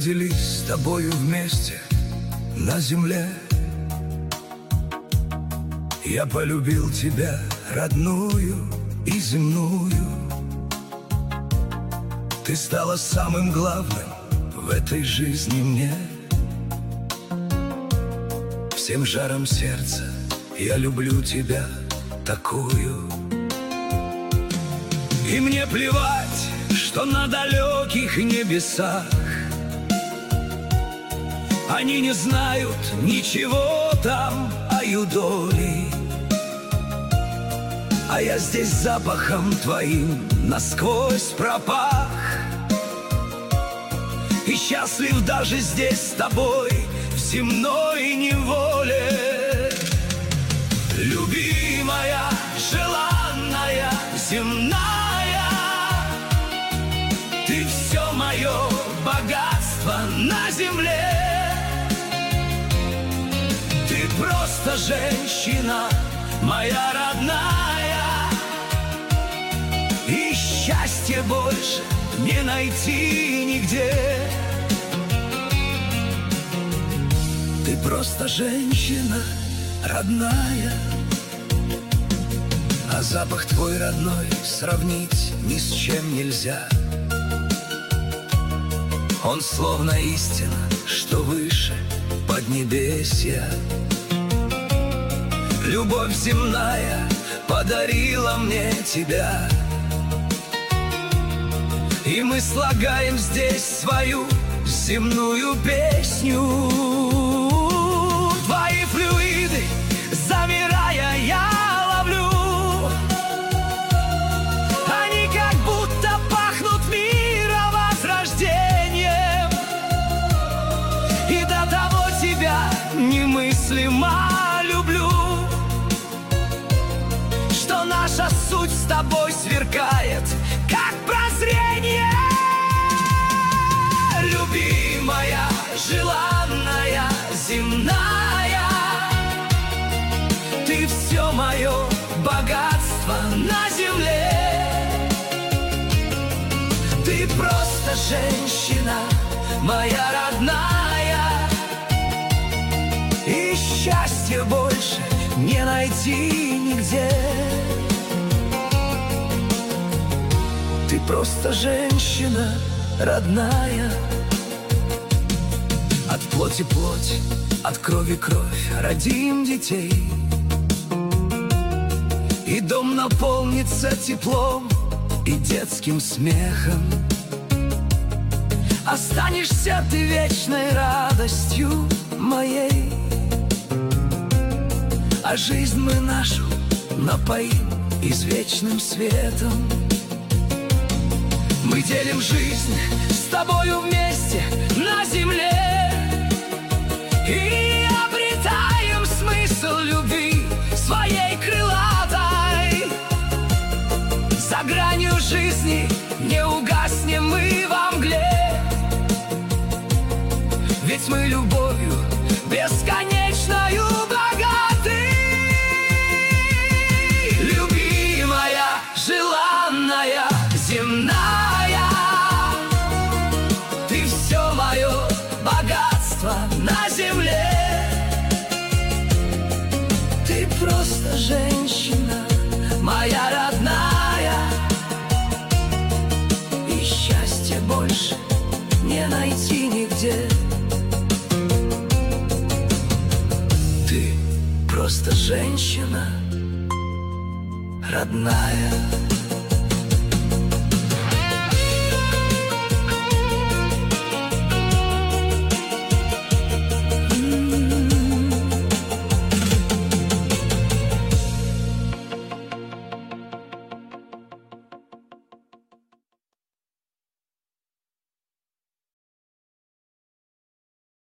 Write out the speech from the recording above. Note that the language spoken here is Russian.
родились с тобою вместе на земле. Я полюбил тебя, родную и земную. Ты стала самым главным в этой жизни мне. Всем жаром сердца я люблю тебя такую. И мне плевать, что на далеких небесах они не знают ничего там о Юдоли. А я здесь запахом твоим насквозь пропах, и счастлив даже здесь с тобой в земной неволе. Любимая, желанная, земная, ты все мое богатство на земле. Ты просто женщина, моя родная, и счастье больше не найти нигде. Ты просто женщина, родная, а запах твой родной сравнить ни с чем нельзя. Он словно истина, что выше поднебесья. Любовь земная подарила мне тебя, и мы слагаем здесь свою земную песню. Твои флюиды, замирая, я ловлю. Они как будто пахнут мировозрождением, и до того тебя немыслимо люблю, что наша суть с тобой сверкает, как прозрение. Любимая, желанная, земная, ты все мое богатство на земле. Ты просто женщина, моя родная, и счастье больше не найти нигде. Ты просто женщина, родная, от плоти плоть, от крови кровь родим детей, и дом наполнится теплом и детским смехом. Останешься ты вечной радостью моей, а жизнь мы нашу напоим извечным светом. Мы делим жизнь с тобою вместе на земле и обретаем смысл любви своей крылатой. За гранью жизни не угаснем мы во мгле, ведь мы любовью бесконечною богаты. Любимая, желанная, земная, ты все мое богатство на земле. Ты просто женщина, моя родная, и счастья больше не найти нигде. Ты просто женщина, родная.